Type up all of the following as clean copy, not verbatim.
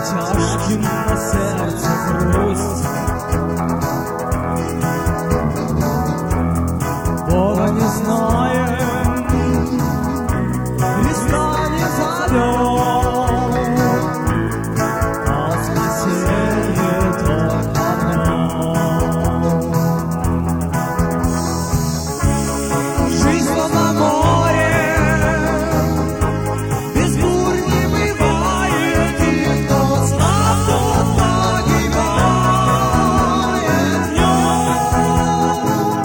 тяжким на сердце грусть. Бога не знаем, Христа не зовем, а спасение только в нем. Жизнь словно море, без бурь не бывает, и кто слаб, тот погибает в нем.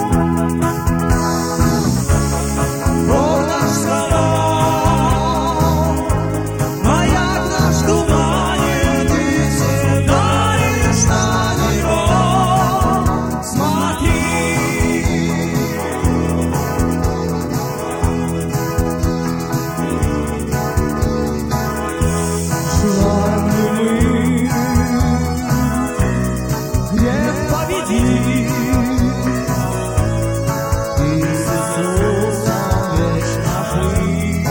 Бог наш скала, маяк наш туманит, и всегда лишь на него смотри. Желаем ли мы грех победить и с Иисусом вечно жить?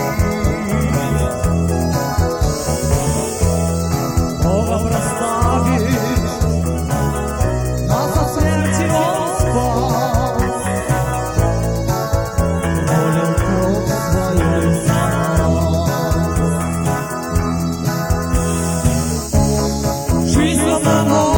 Бога прославить, нас от смерти Он спас, пролил кровь свою за нас. Жизнь словно море,